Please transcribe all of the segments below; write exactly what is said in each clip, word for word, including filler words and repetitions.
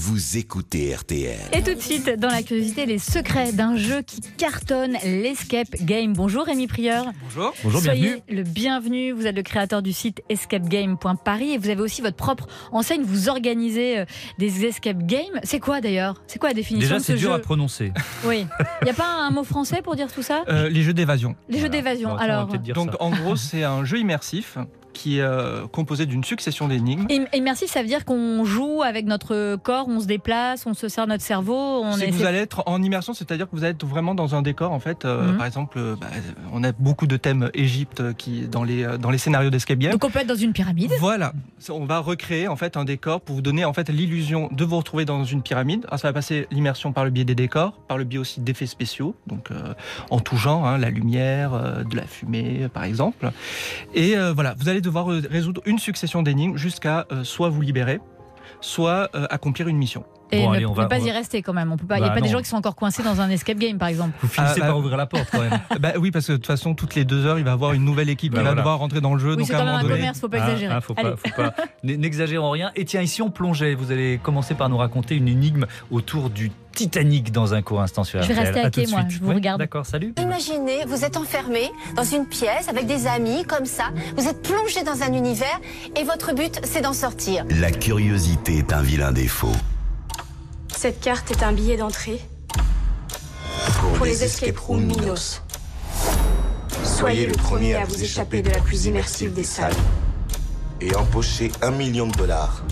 vous écoutez R T L. Et tout de suite, dans la curiosité, les secrets d'un jeu qui cartonne, l'Escape Game. Bonjour Rémi Prieur. Bonjour. Bonjour, Soyez bienvenue. le bienvenu. Vous êtes le créateur du site escape game point paris et vous avez aussi votre propre enseigne. Vous organisez euh, des escape games. C'est quoi d'ailleurs ? C'est quoi la définition Déjà, de ce c'est dur jeu ? à prononcer. Oui. Il n'y a pas un mot français pour dire tout ça ? Euh, les jeux d'évasion. Les jeux Voilà. d'évasion. Bon, attends, on va Alors, peut-être dire Donc ça. en gros, c'est un jeu immersif qui est euh, composé d'une succession d'énigmes. im- immersif, ça veut dire qu'on joue avec notre corps, on se déplace, on se sert notre cerveau. On C'est est... que vous allez être en immersion, c'est-à-dire que vous allez être vraiment dans un décor. En fait, euh, Mhm. par exemple, euh, bah, on a beaucoup de thèmes Égypte qui dans les euh, dans les scénarios d'escape game. Donc on peut être dans une pyramide. Voilà, on va recréer en fait un décor pour vous donner en fait l'illusion de vous retrouver dans une pyramide. Alors, ça va passer l'immersion par le biais des décors, par le biais aussi d'effets spéciaux, donc euh, en tout genre, hein, la lumière, euh, de la fumée, par exemple. Et euh, voilà, vous allez devoir euh, résoudre une succession d'énigmes jusqu'à euh, soit vous libérer, soit euh, accomplir une mission. Et Bon, ne, allez, on va- ne pas on va- y rester quand même. On peut pas. Il n'y a Bah, pas des non. gens qui sont encore coincés dans un escape game, par exemple. Vous finissez Ah, bah- par ouvrir la porte quand même. Bah oui, parce que de toute façon, toutes les deux heures, il va y avoir une nouvelle équipe Bah, qui va voilà. devoir rentrer dans le jeu. Oui, donc c'est à quand un même un moment donné, commerce, faut pas Ah, exagérer. ah, faut Allez. pas, faut pas. N- N'exagérons rien. Et tiens, ici on plongeait. Vous allez commencer par nous raconter une énigme autour du Titanic dans un court instant sur Je vais R T L. rester À à tout quai, de moi. suite. Je vous Ouais, regarde. D'accord, salut. Imaginez, vous êtes enfermé dans une pièce avec des amis comme ça, vous êtes plongé dans un univers et votre but c'est d'en sortir. La curiosité est un vilain défaut. Cette carte est un billet d'entrée Pour, pour les escape rooms Minos. Soyez le premier à vous échapper de la plus immersive des salles. et empocher un million de dollars.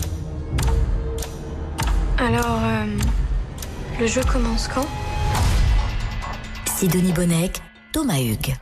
Alors, euh, le jeu commence quand ? Sidonie Bonnec, Thomas Hugues.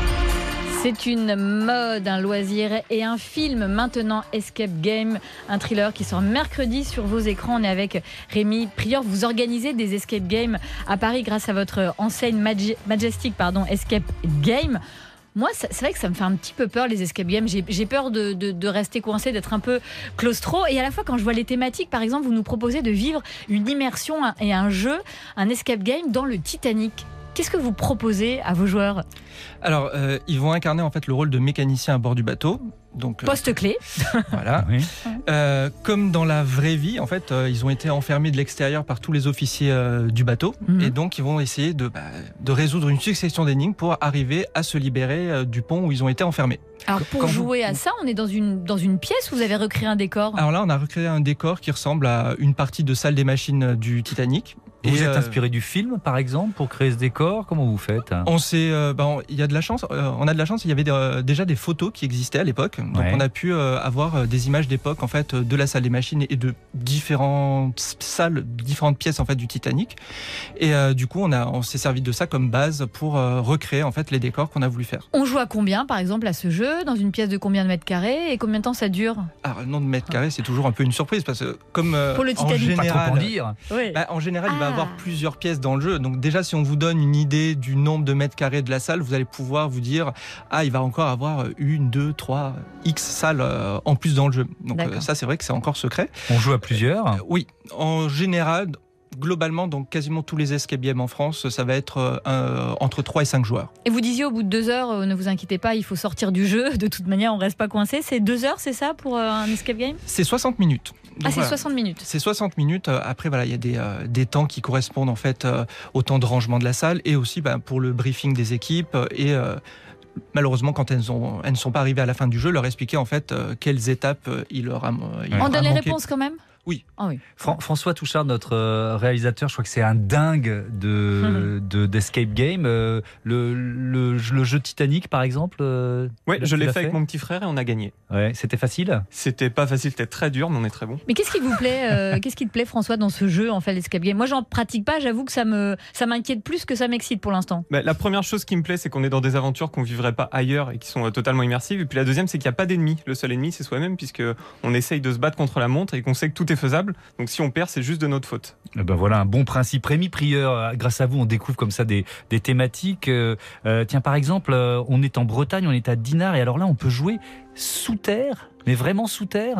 C'est une mode, un loisir et un film maintenant, Escape Game, un thriller qui sort mercredi sur vos écrans. On est avec Rémi Prieur. Vous organisez des Escape Games à Paris grâce à votre enseigne Magi- Majestic, pardon, Escape Game. Moi, c'est vrai que ça me fait un petit peu peur, les escape games. J'ai, j'ai peur de, de, de rester coincé, d'être un peu claustro. Et à la fois, quand je vois les thématiques, par exemple, vous nous proposez de vivre une immersion et un jeu, un escape game dans le Titanic. Qu'est-ce que vous proposez à vos joueurs ? Alors, euh, ils vont incarner en fait le rôle de mécanicien à bord du bateau. Donc, euh, Poste-clé. voilà. Oui. Euh, comme dans la vraie vie, en fait, euh, ils ont été enfermés de l'extérieur par tous les officiers euh, du bateau, Mhm. et donc ils vont essayer de, bah, de résoudre une succession d'énigmes pour arriver à se libérer euh, du pont où ils ont été enfermés. Alors, pour Quand vous- jouer à ça, on est dans une, dans une pièce où vous avez recréé un décor. Alors là, on a recréé un décor qui ressemble à une partie de salle des machines du Titanic. Vous Et, êtes euh, inspiré du film, par exemple, pour créer ce décor ? Comment vous faites ? On sait, euh, bah, on- il y a de la chance. euh, on a de la chance. Il y avait euh, déjà des photos qui existaient à l'époque, donc Ouais. on a pu euh, avoir euh, des images d'époque en fait euh, de la salle des machines et de différentes salles, différentes pièces en fait du Titanic. Et euh, du coup, on a, on s'est servi de ça comme base pour euh, recréer en fait les décors qu'on a voulu faire. On joue à combien, par exemple, à ce jeu ? Dans une pièce de combien de mètres carrés ? Et combien de temps ça dure ? Alors, le nombre de mètres carrés, c'est toujours un peu une surprise parce que comme euh, Pour le en Titanic. Pas trop en général, dire. Oui. Bah, en général, il va y Ah. avoir plusieurs pièces dans le jeu. Donc déjà, si on vous donne une idée du nombre de mètres carrés de la salle, vous allez pouvoir vous dire ah, il va encore avoir une, deux, trois, x salles euh, en plus dans le jeu. Donc D'accord. euh, ça, c'est vrai que c'est encore secret. On joue à plusieurs. Euh, oui, en général, globalement, donc quasiment tous les escape games en France, ça va être euh, entre trois et cinq joueurs. Et vous disiez au bout de deux heures, euh, ne vous inquiétez pas, il faut sortir du jeu. De toute manière, on reste pas coincé. C'est deux heures, c'est ça, pour euh, un escape game ? C'est soixante minutes. Donc, Ah, c'est voilà. soixante minutes. C'est soixante minutes. Après, voilà, il y a des, euh, des temps qui correspondent en fait euh, au temps de rangement de la salle et aussi bah, pour le briefing des équipes et euh, malheureusement, quand elles, ont, elles ne sont pas arrivées à la fin du jeu, leur expliquer en fait euh, quelles étapes euh, il leur a, il leur On a donne les manqué. réponses quand même ? Oui. Ah oui. Fran- François Touchard, notre euh, réalisateur, je crois que c'est un dingue de, de- d'escape game. Euh, le, le, le jeu Titanic, par exemple. euh, Ouais, tu je l'ai l'as fait avec mon petit frère et on a gagné. Ouais, c'était facile. C'était pas facile, c'était très dur, mais on est très bon. Mais qu'est-ce qui vous plaît, euh, qu'est-ce qui te plaît, François, dans ce jeu, en fait, l'escape game ? Moi, j'en pratique pas. J'avoue que ça me, ça m'inquiète plus que ça m'excite pour l'instant. Bah, la première chose qui me plaît, c'est qu'on est dans des aventures qu'on vivrait pas ailleurs et qui sont euh, totalement immersives. Et puis la deuxième, c'est qu'il n'y a pas d'ennemi. Le seul ennemi, c'est soi-même, puisque on essaye de se battre contre la montre et qu'on sait que tout est faisable. Donc si on perd, c'est juste de notre faute. Eh ben voilà un bon principe. Rémi Prieur, euh, grâce à vous, on découvre comme ça des, des thématiques. Euh, euh, tiens, par exemple, euh, on est en Bretagne, on est à Dinard, et alors là, on peut jouer sous terre, mais vraiment sous terre.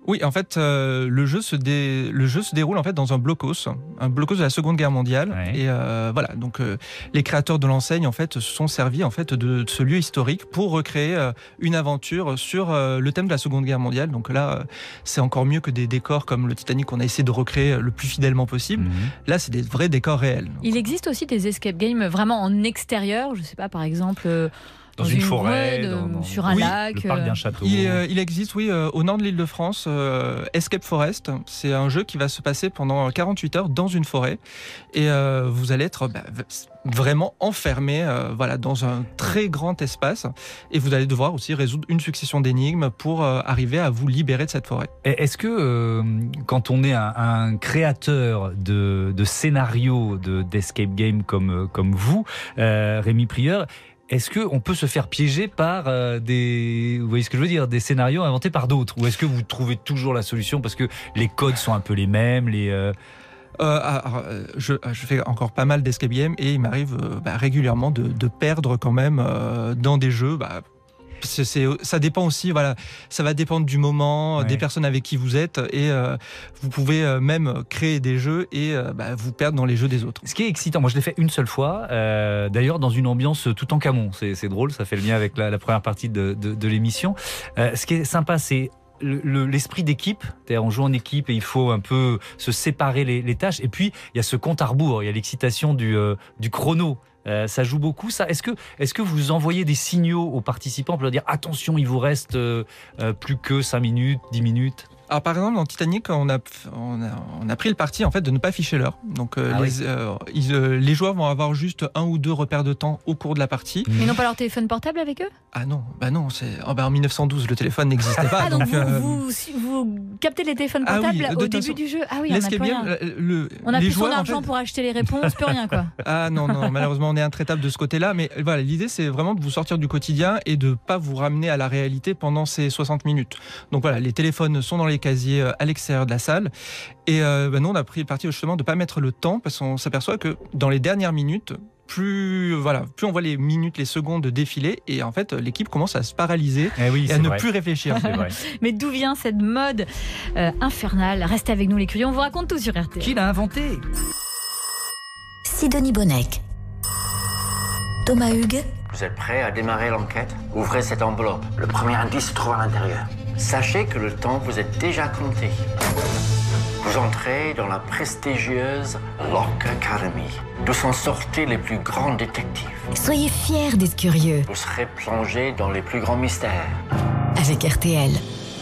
Oui, en fait, euh, le jeu se dé... le jeu se déroule en fait dans un blocos, un blocos de la Seconde Guerre mondiale. Ouais. Et euh, voilà, donc euh, les créateurs de l'enseigne en fait se sont servis en fait de, de ce lieu historique pour recréer euh, une aventure sur euh, le thème de la Seconde Guerre mondiale. Donc là, euh, c'est encore mieux que des décors comme le Titanic qu'on a essayé de recréer le plus fidèlement possible. Mmh. Là, c'est des vrais décors réels. Donc, Il existe aussi des escape games vraiment en extérieur, je sais pas, par exemple euh, Dans une forêt, ouais, de- dans- dans- sur un Oui, lac. Le parc euh, d'un château. Il, euh, il existe, oui, euh, au nord de l'île de France, euh, Escape Forest. C'est un jeu qui va se passer pendant quarante-huit heures dans une forêt. Et euh, vous allez être bah, v- vraiment enfermé euh, voilà, dans un très grand espace. Et vous allez devoir aussi résoudre une succession d'énigmes pour euh, arriver à vous libérer de cette forêt. Et Est-ce que euh, quand on est un, un créateur de, de scénarios de, d'escape game comme, comme vous, euh, Rémi Prieur, est-ce qu'on peut se faire piéger par euh, des, vous voyez ce que je veux dire, des scénarios inventés par d'autres? Ou est-ce que vous trouvez toujours la solution parce que les codes sont un peu les mêmes, les, euh... Euh, alors, je, je fais encore pas mal d'escape games et il m'arrive euh, bah, régulièrement de, de perdre quand même euh, dans des jeux. Bah, c'est, c'est, ça dépend aussi, voilà, ça va dépendre du moment, Ouais. des personnes avec qui vous êtes et euh, vous pouvez euh, même créer des jeux et euh, bah, vous perdre dans les jeux des autres. Ce qui est excitant, moi je l'ai fait une seule fois, euh, d'ailleurs dans une ambiance tout en camon. C'est, c'est drôle, ça fait le lien avec la, la première partie de, de, de l'émission. Euh, ce qui est sympa, c'est le, le, l'esprit d'équipe. C'est-à-dire on joue en équipe et il faut un peu se séparer les, les tâches. Et puis il y a ce compte à rebours, il y a l'excitation du, euh, du chrono. Euh, ça joue beaucoup, ça. Est-ce que, est-ce que vous envoyez des signaux aux participants pour leur dire attention, il vous reste euh, euh, plus que cinq minutes, dix minutes? Alors par exemple dans Titanic, on a, on a, on a pris le parti en fait de ne pas afficher l'heure. Donc euh, Ah les, oui. euh, ils, euh, les joueurs vont avoir juste un ou deux repères de temps au cours de la partie. Ils n'ont pas leur téléphone portable avec eux? Ah non, bah non, c'est oh bah en mille neuf cent douze le téléphone n'existait pas. Ah, donc, donc, vous, euh, vous, vous captez les téléphones Ah oui, portables de au toute début façon, du jeu? Ah oui, on n'a l'escape plus game, rien. le, On a les plus son joueurs, en argent fait- pour acheter les réponses, plus rien quoi. Ah non, non, malheureusement on est intraitable de ce côté-là, mais voilà, l'idée c'est vraiment de vous sortir du quotidien et de pas vous ramener à la réalité pendant ces soixante minutes. Donc voilà, les téléphones sont dans les casiers euh, à l'extérieur de la salle et euh, ben nous on a pris le parti justement de pas mettre le temps parce qu'on s'aperçoit que dans les dernières minutes, plus voilà, plus on voit les minutes, les secondes défiler et en fait l'équipe commence à se paralyser Eh oui, et c'est à ne vrai. plus réfléchir. C'est vrai. Mais d'où vient cette mode euh, infernale? Restez avec nous les curieux, on vous raconte tout sur R T L. Qui l'a inventé? Sidonie Bonnec. Thomas Hugues. Vous êtes prêt à démarrer l'enquête? Ouvrez cette enveloppe. Le premier indice se trouve à l'intérieur. Sachez que le temps vous est déjà compté. Vous entrez dans la prestigieuse Locke Academy, d'où sont sortis les plus grands détectives. Soyez fiers d'être curieux Vous serez plongé dans les plus grands mystères. avec R T L.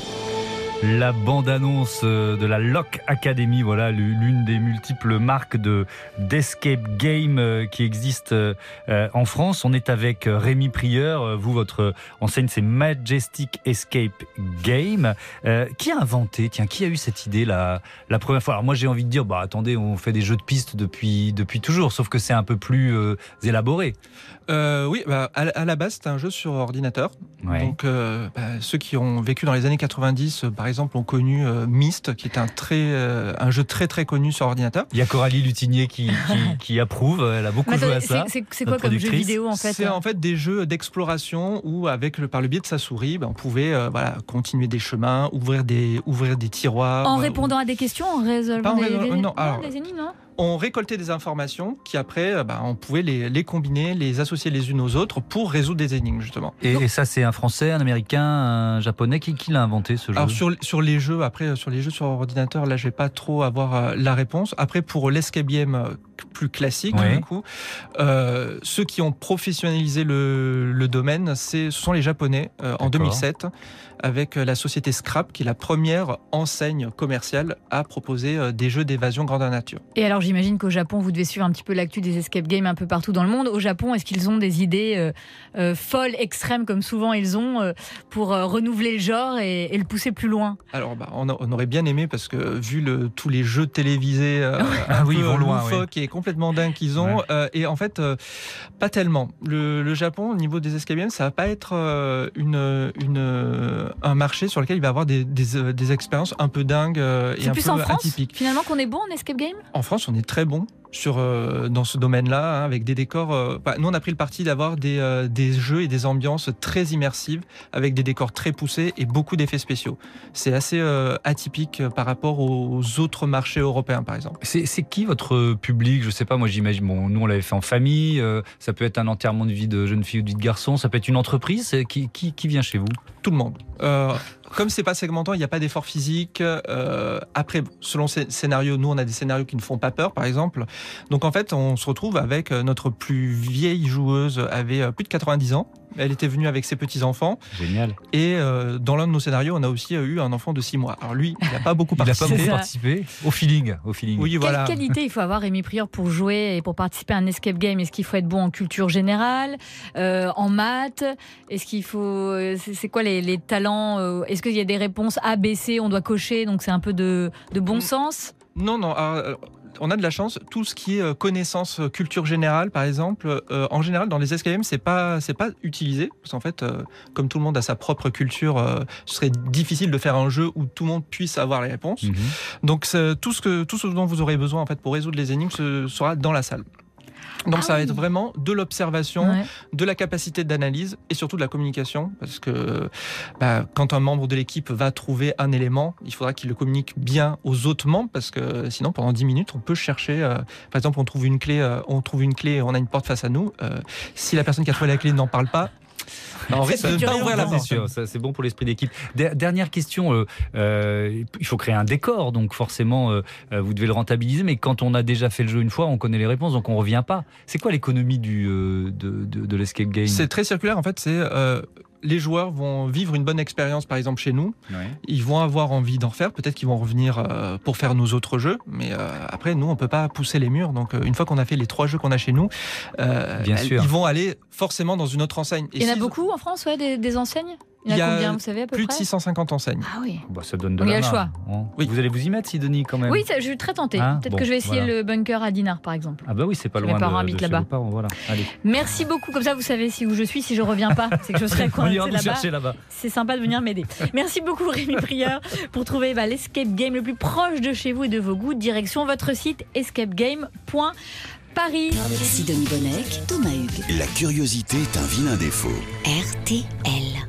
La bande-annonce de la Locke Academy, voilà l'une des multiples marques de d'escape game qui existent en France. On est avec Rémi Prieur. Vous, votre enseigne, c'est Majestic Escape Game. Euh, qui a inventé, tiens, qui a eu cette idée la, la première fois? Alors moi, j'ai envie de dire, bah attendez, on fait des jeux de pistes depuis, depuis toujours, sauf que c'est un peu plus euh, élaboré. Euh, oui, bah, à, à la base, c'était un jeu sur ordinateur. Ouais. Donc, euh, bah, ceux qui ont vécu dans les années quatre-vingt-dix, euh, par exemple, ont connu euh, Myst, qui est un, très, euh, un jeu très très connu sur ordinateur. Il y a Coralie Lutinier qui, qui, qui approuve, elle a beaucoup Mais joué à attendez, ça. c'est- c'est- c'est quoi notre comme jeu productrice. vidéo en fait? C'est en fait des jeux d'exploration où, avec le, par le biais de sa souris, bah, on pouvait euh, voilà, continuer des chemins, ouvrir des, ouvrir des tiroirs. En euh, répondant à des questions, en Pas résolvant en des, résol- des- non, alors- des énigmes, non? On récoltait des informations qui après, euh, bah, on pouvait les, les combiner, les associer les unes aux autres pour résoudre des énigmes justement. Et, et ça, c'est un Français, un Américain, un Japonais qui, qui l'a inventé ce jeu? Alors sur, sur les jeux, après euh, sur les jeux sur ordinateur, là je vais pas trop avoir euh, la réponse. Après pour l'escape game euh, plus classique, Ouais. du coup, euh, ceux qui ont professionnalisé le, le domaine, c'est, ce sont les Japonais euh, en D'accord. deux mille sept avec euh, la société Scrap qui est la première enseigne commerciale à proposer euh, des jeux d'évasion grandeur nature. Et alors j'imagine qu'au Japon, vous devez suivre un petit peu l'actu des escape games un peu partout dans le monde. Au Japon, est-ce qu'ils ont des idées euh, euh, folles, extrêmes, comme souvent ils ont, euh, pour euh, renouveler le genre et, et le pousser plus loin? Alors, bah, on, a- on aurait bien aimé parce que vu le, tous les jeux télévisés euh, Ah un oui, peu ils vont loin, loufoques et complètement dingues qu'ils ont, Ouais. euh, et en fait, euh, pas tellement. Le, le Japon, au niveau des escape games, ça va pas être euh, une, une, euh, un marché sur lequel il va y avoir des, des, euh, des expériences un peu dingues euh, et C'est un plus peu en France, atypiques. finalement, qu'on est bon en escape game? En France, on est très bon. sur, euh, dans ce domaine-là, hein, avec des décors. Euh, bah, nous, on a pris le parti d'avoir des, euh, des jeux et des ambiances très immersives, avec des décors très poussés et beaucoup d'effets spéciaux. C'est assez euh, atypique par rapport aux autres marchés européens, par exemple. C'est, c'est qui votre public? Je sais pas, moi j'imagine, bon, nous on l'avait fait en famille, euh, ça peut être un enterrement de vie de jeune fille ou de vie de garçon, ça peut être une entreprise. Qui, qui, qui vient chez vous? Tout le monde. Euh, comme c'est pas segmentant, il n'y a pas d'effort physique. Euh, après, selon ces scénarios, nous on a des scénarios qui ne font pas peur, par exemple. Donc en fait, on se retrouve avec notre plus vieille joueuse, avait plus de quatre-vingt-dix ans. Elle était venue avec ses petits-enfants. Génial. Et euh, dans l'un de nos scénarios, on a aussi eu un enfant de six mois. Alors lui, il n'a pas beaucoup participé. Il n'a pas beaucoup participé. Au feeling. Au feeling. Oui, Quelle voilà. qualité il faut avoir, Rémi Prieur, pour jouer et pour participer à un escape game? Est-ce qu'il faut être bon en culture générale, euh, en maths? Est-ce qu'il faut... C'est, c'est quoi les, les talents? euh, Est-ce qu'il y a des réponses A, B, C, on doit cocher, donc c'est un peu de, de bon sens? Non, non. Alors, on a de la chance. Tout ce qui est connaissance, culture générale, par exemple, euh, en général, dans les escape games, c'est pas, c'est pas utilisé. Parce qu'en fait, euh, comme tout le monde a sa propre culture, euh, ce serait difficile de faire un jeu où tout le monde puisse avoir les réponses. Mmh. Donc, c'est, tout, ce que, tout ce dont vous aurez besoin en fait, pour résoudre les énigmes ce sera dans la salle. Donc Ah ça va oui. être vraiment de l'observation, Ouais. de la capacité d'analyse et surtout de la communication. Parce que bah, quand un membre de l'équipe va trouver un élément, il faudra qu'il le communique bien aux autres membres parce que sinon pendant dix minutes on peut chercher, euh, par exemple on trouve une clé, euh, on trouve une clé, on a une porte face à nous. Euh, si la personne qui a trouvé la clé n'en parle pas, en vrai, C'est de ne dur pas et ouvrir la longtemps. porte. C'est sûr, ça, c'est bon pour l'esprit d'équipe. Der- Dernière question, euh, euh, il faut créer un décor, donc forcément euh, euh, vous devez le rentabiliser, mais quand on a déjà fait le jeu une fois, on connaît les réponses, donc on revient pas. C'est quoi l'économie du, euh, de, de, de l'escape game? C'est très circulaire en fait, c'est... Euh, les joueurs vont vivre une bonne expérience, par exemple chez nous. Ouais. Ils vont avoir envie d'en refaire. Peut-être qu'ils vont revenir euh, pour faire nos autres jeux. Mais euh, après, nous, on peut pas pousser les murs. Donc, euh, une fois qu'on a fait les trois jeux qu'on a chez nous, euh, Bien sûr. ils vont aller forcément dans une autre enseigne. Et Il y en a si- beaucoup en France, ouais, des, des enseignes? Il y en a, combien, vous savez, à peu plus de près? six cent cinquante enseignes. Ah oui. Bah, ça donne de Donc, il y la a le main, choix. hein. Oui. Vous allez vous y mettre, Sidonie, quand même? Oui, ça, je suis très tentée. Hein Peut-être Bon, que je vais essayer voilà. le bunker à Dinard, par exemple. Ah bah oui, c'est pas Mes loin de, parents de habitent chez là-bas. vos parents, voilà. Allez. Merci beaucoup. Comme ça, vous savez si où je suis. Si je reviens pas, c'est que je serai On coincée ira vous là-bas. chercher là-bas. C'est sympa de venir m'aider. Merci beaucoup, Rémi Prieur, pour trouver bah, l'escape game le plus proche de chez vous et de vos goûts. Direction votre site escape game point paris. Sidonie Bonnec, Thomas Hugues, La curiosité est un vilain défaut. R T L.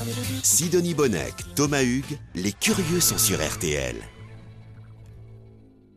Sidonie Bonnec, Thomas Hugues, les curieux sont sur R T L.